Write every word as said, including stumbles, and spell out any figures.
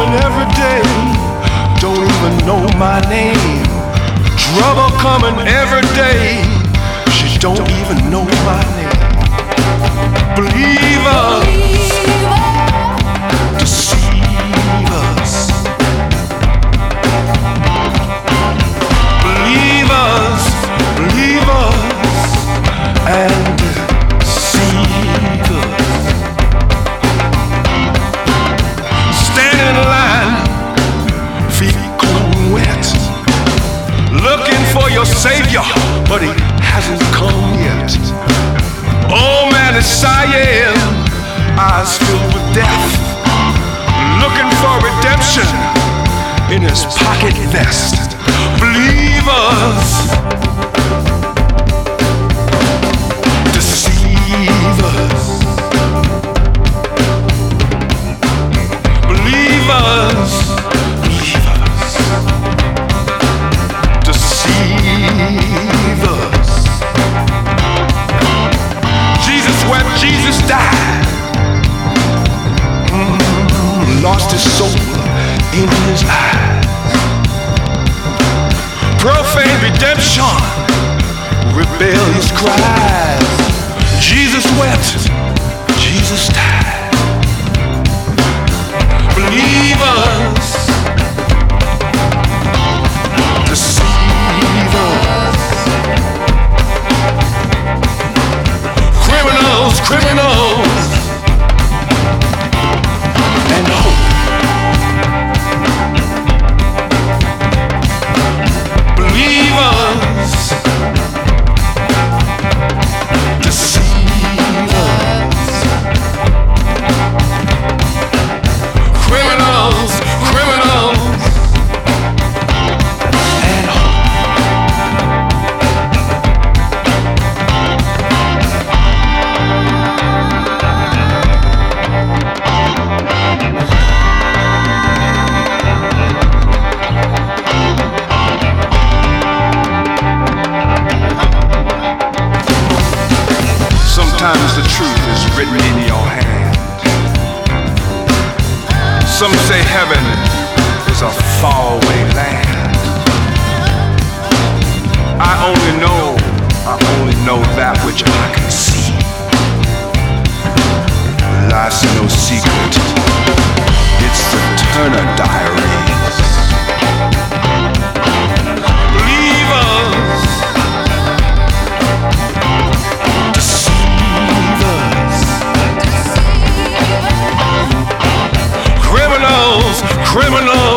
coming every day, don't even know my name. Trouble coming every day, she don't even know my name. Believers, deceivers, believers, believers, and deceivers. Stand in line, feet cold and wet, looking for your Savior, but he hasn't come yet. Oh man is sighing, eyes filled with death, looking for redemption in his pocket vest. Believers, deceivers, believers, believers, deceivers. Jesus wept, Jesus died, mm, lost his soul in his eyes. Profane redemption, rebellious cries. Jesus wept, Jesus died. Believers, deceivers, criminals, criminals, and hope. Believers, deceivers, criminals, criminals, and hope. Sometimes the truth is written in your hand. Some say heaven is a faraway land. I only know, I only know that which I can see. Life's no secret, it's the Turner Diaries. Believers, deceivers, criminals, criminals.